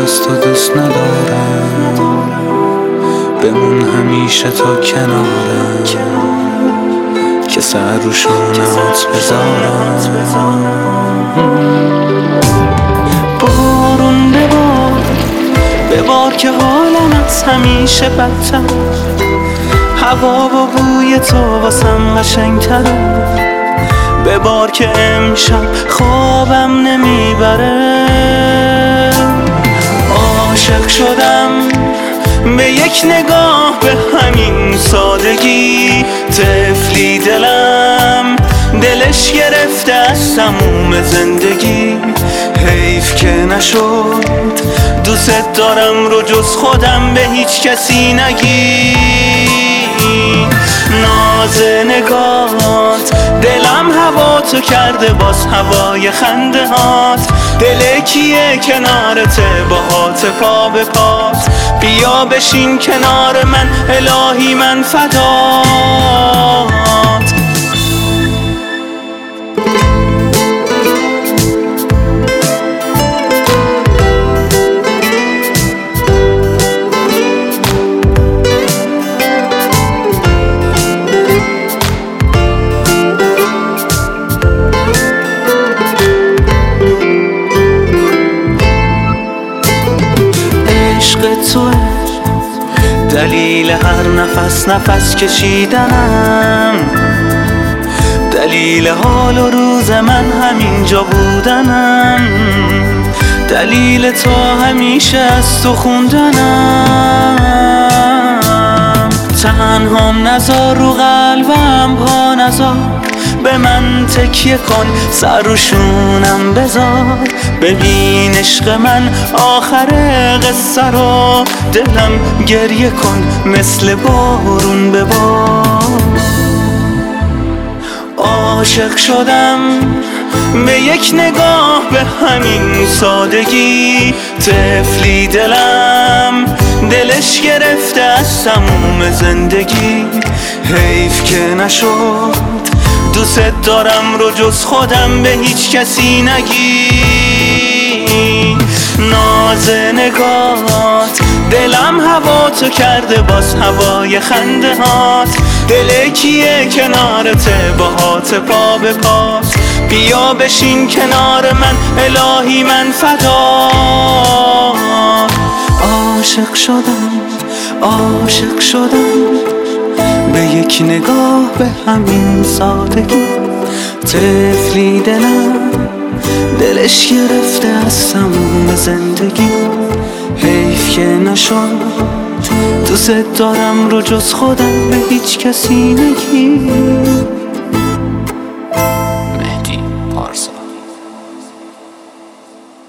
از تو دوست ندارم، بمون همیشه تا کنارم که سر رو شونهات بذارم. بارون ببار که حالم از همیشه بدتر، هوا و بوی تو واسم قشنگ‌تره. ببار که امشب خوابم نمیبره. عاشق شدم به یک نگاه، به همین سادگی. طفلی دلم دلش گرفته از تموم زندگی. حیف که نشد دوست دارم رو جز خودم به هیچ کسی نگی. ناز نگات دلم هوا تو کرده، باز هوای خنده هات. دل کیه کنارته باهات پا به پات. بیا بشین کنار من الهی من فدات. توه دلیل هر نفس کشیدنم، دلیل حال و روز من همینجا بودنم، دلیل تو همیشه از تو خوندنم. تنهام نذار رو قلبم پا نذار، به من تکیه کن سر رو شونم بذار. ببین عشق من آخر قصه رو، دلم گریه کن مثل بارون ببار. عاشق شدم به یک نگاه، به همین سادگی. طفلی دلم دلش گرفته از تموم زندگی. حیف که نشد دوست دارم رو جز خودم به هیچ کسی نگی. ناز نگات دلم هوا تو کرده، باز هوای خنده هات. دل کیه کنارته باهات پا به پات. بیا بشین کنار من الهی من فدات. عاشق شدم به یک نگاه، به همین سادگی. طفلی دلش گرفته از تموم زندگی. حیف که نشد دوست دارم رو جز خودم به هیچ کسی نگی.